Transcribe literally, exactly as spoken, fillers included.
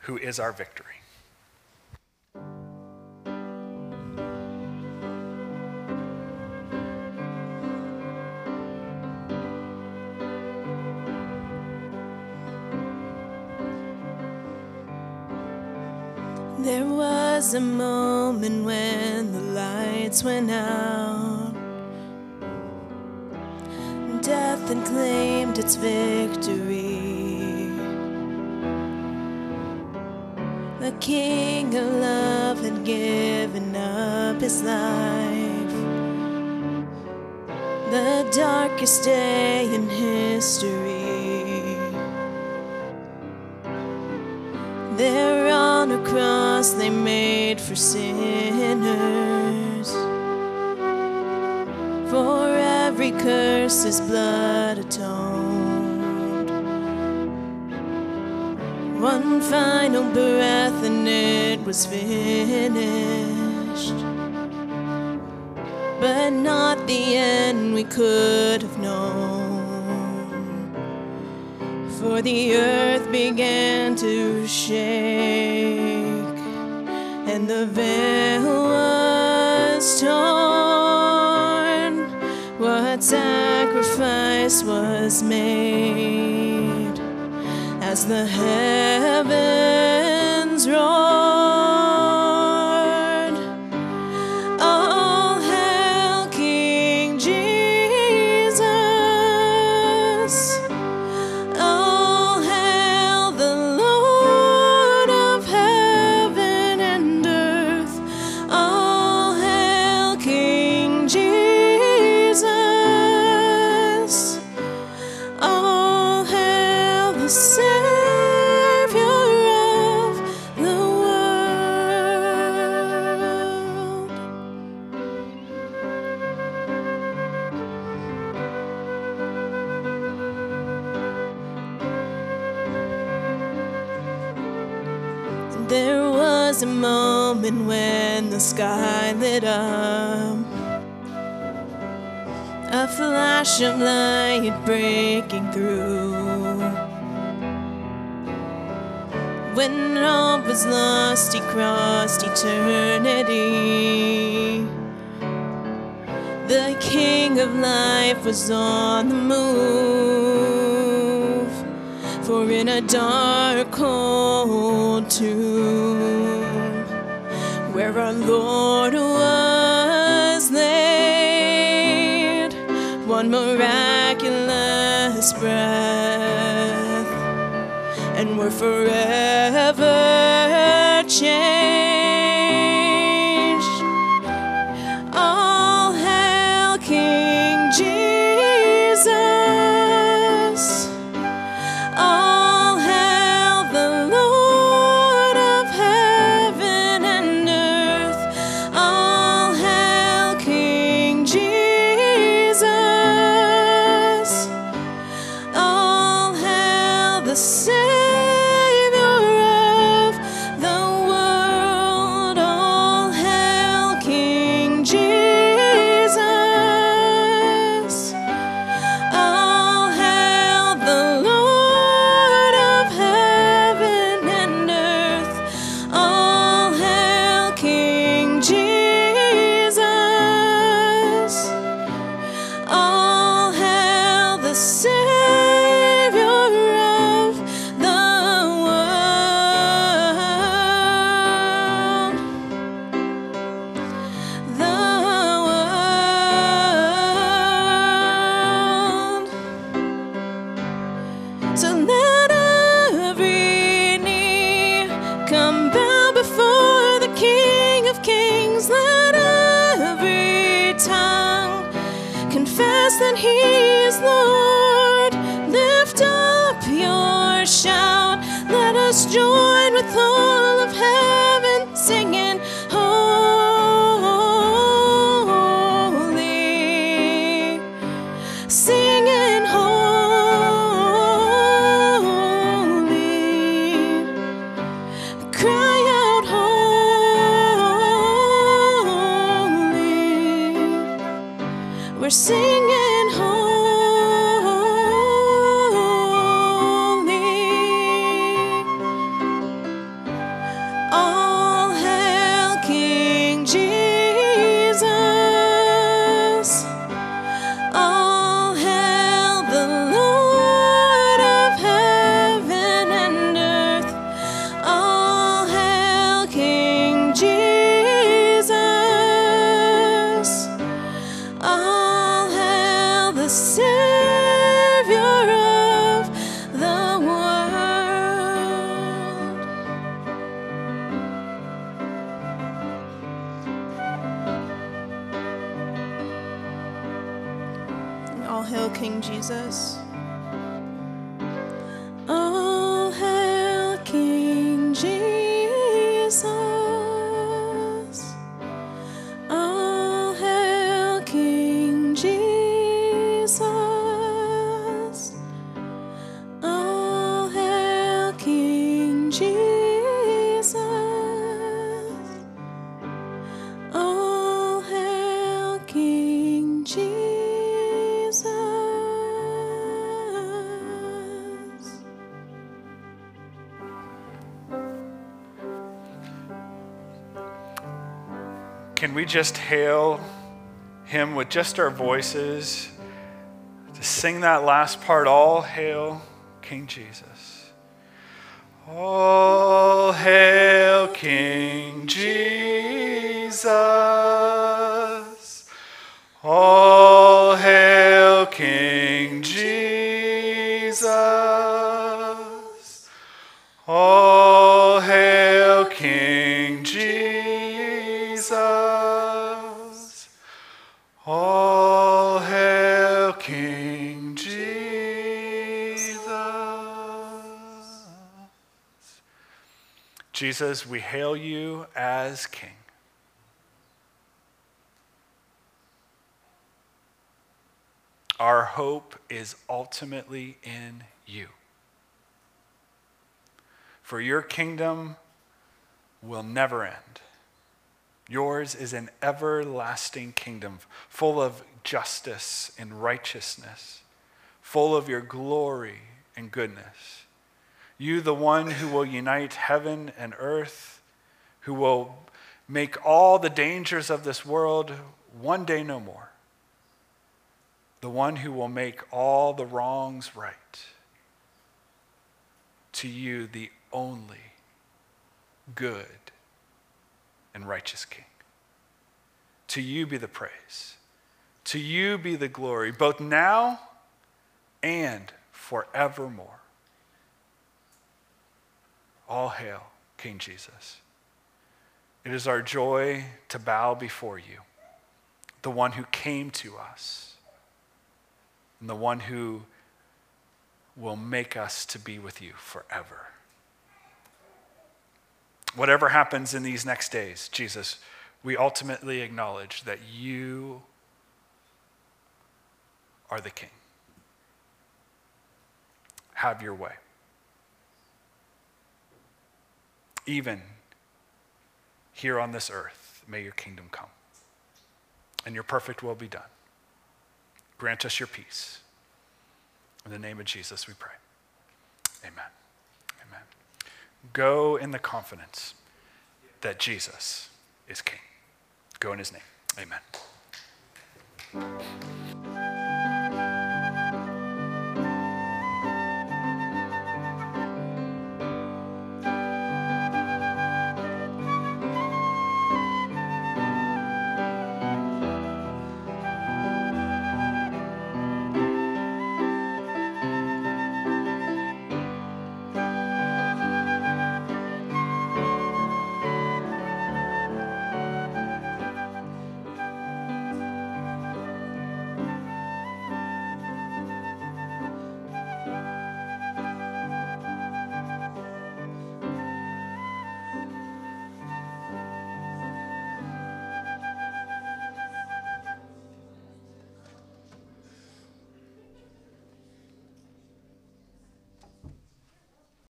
who is our victory. There was a moment when the lights went out. Death had claimed its victory. The King of Love had given up his life. The darkest day in history. There on a cross they made for sinners. For every curse his blood atoned. One final breath and it was finished. But not the end we could have known. For the earth began to shake, and the veil was torn. What sacrifice was made as the heavens roared? All hail King Jesus! All hail the Lord of heaven and earth! All hail King Jesus! All hail the Savior of the world. There was a moment when the sky lit up, a flash of light breaking through. When all was lost, he crossed eternity. The King of Life was on the move. For in a dark, cold tomb, where our Lord was laid, one miraculous breath, and we're forever changed. All hail King Jesus! All hail the Lord of heaven and earth! All hail King Jesus! All hail the Savior of the world! All hail King Jesus! All hail the Lord of heaven and earth! All hail King Jesus! All hail the Savior of the world! The world! So let every knee come bow before the King of Kings. Let every tongue confess that He is Lord. Lift up your shout. Let us join with all of heaven singing, holy, singing, holy. Cry out, holy. We're singing, holy. King Jesus. All hail King Jesus. All hail King Jesus. All hail King Jesus. All hail King Jesus. Can we just hail him with just our voices? To sing that last part, all hail King Jesus. All hail King Jesus. All hail King Jesus. All hail King Jesus. All hail King Jesus. Jesus, we hail you as King. Our hope is ultimately in you. For your kingdom will never end. Yours is an everlasting kingdom full of justice and righteousness, full of your glory and goodness. You, the one who will unite heaven and earth, who will make all the dangers of this world one day no more. The one who will make all the wrongs right. To you, the only good and righteous King. To you be the praise. To you be the glory, both now and forevermore. All hail, King Jesus. It is our joy to bow before you, the one who came to us, and the one who will make us to be with you forever. Whatever happens in these next days, Jesus, we ultimately acknowledge that you are the King. Have your way. Even here on this earth, may your kingdom come and your perfect will be done. Grant us your peace. In the name of Jesus we pray. Amen. Amen. Go in the confidence that Jesus is King. Go in his name. Amen.